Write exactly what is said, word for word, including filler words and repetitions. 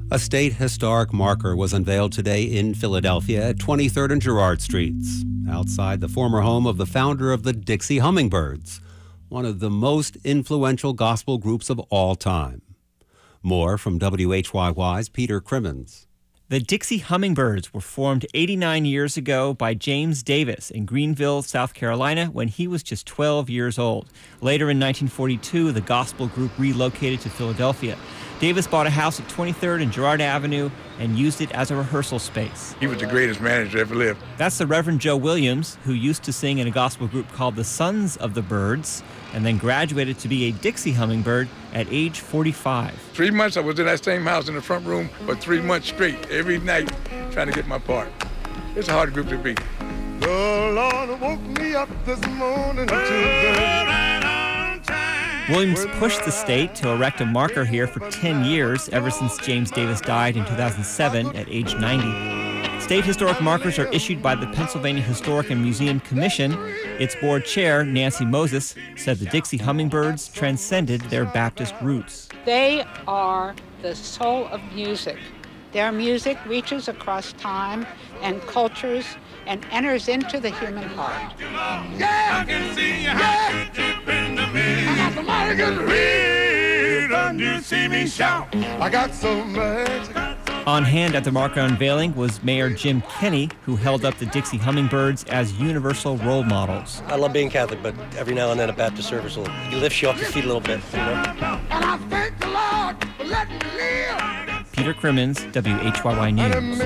A state historic marker was unveiled today in Philadelphia at twenty-third and Girard Streets, outside the former home of the founder of the Dixie Hummingbirds, one of the most influential gospel groups of all time. More from W H Y Y's Peter Crimmins. The Dixie Hummingbirds were formed eighty-nine years ago by James Davis in Greenville, South Carolina, when he was just twelve years old. Later in nineteen forty-two, the gospel group relocated to Philadelphia. Davis bought a house at twenty-third and Girard Avenue and used it as a rehearsal space. He was the greatest manager ever lived. That's the Reverend Joe Williams, who used to sing in a gospel group called the Sons of the Birds, and then graduated to be a Dixie Hummingbird at age forty-five. Three months I was in that same house in the front room for three months straight, every night, trying to get my part. It's a hard group to beat. The Lord woke me up this morning Williams pushed the state to erect a marker here for ten years, ever since James Davis died in two thousand seven at age ninety. State historic markers are issued by the Pennsylvania Historic and Museum Commission. Its board chair, Nancy Moses, said the Dixie Hummingbirds transcended their Baptist roots. They are the soul of music. Their music reaches across time and cultures and enters into the human heart. Yeah, I can see you yeah. I got somebody can read and you see me shout. I got so much. On hand at the marker unveiling was Mayor Jim Kenney, who held up the Dixie Hummingbirds as universal role models. I love being Catholic, but every now and then a Baptist service will lift you off your feet a little bit. You know? And I thank the Lord for letting me live. Peter Crimmins, W H Y Y News.